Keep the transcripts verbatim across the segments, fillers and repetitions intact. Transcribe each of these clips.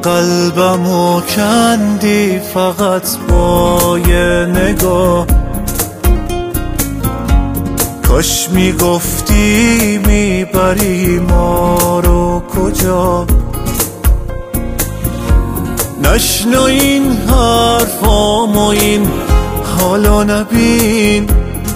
قلبمو کندی فقط با یه نگاه. کاش میگفتی میبری ما رو کجا. نشنو این حرفام و این حالا نبین.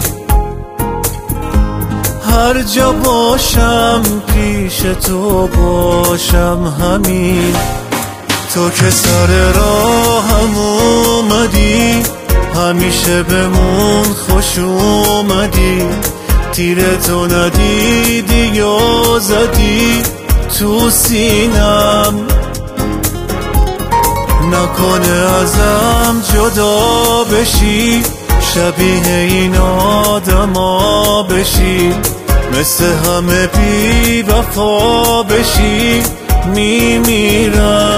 هر جا باشم پیش تو باشم همین. تو که سر راهم اومدی همیشه بمون خوش اومدی. تیر تو ندیدی یا زدی تو سینم. نکنه ازم جدا بشی شبیه این آدما بشی. مثل همه بی وفا بشی میمیرم.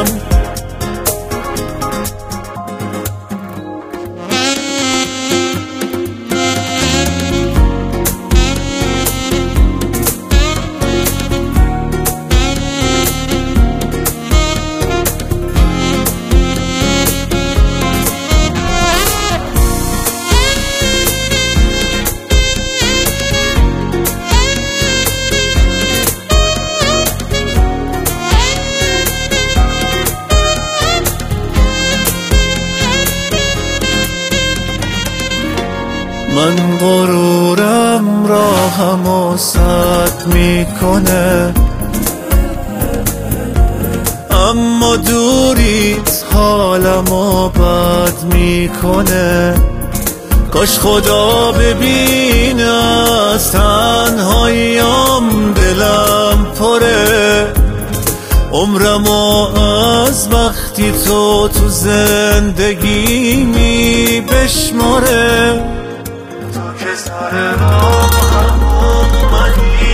من غرورم راهمو سد میکنه، اما دوریت حالمو بد میکنه. کاش خدا ببینه از تنهاییام دلم پره. عمرمو از وقتی تو تو زندگی می بشماره. تو که سر راهم اومدی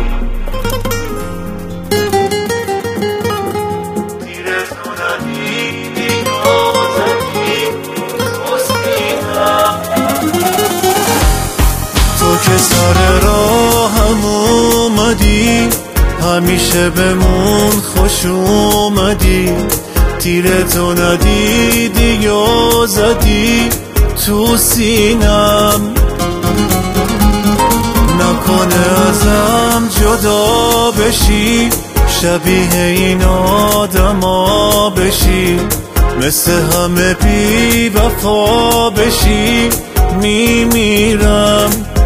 تیر تو ندیدی یا زدی تو سینم. تو که سر راهم اومدی همیشه بمون خوش اومدی. تیر تو ندیدی یا زدی تو سینم. نکنه ازم جدا بشی شبیه این آدما بشی. مثل همه بی وفا بشی میمیرم.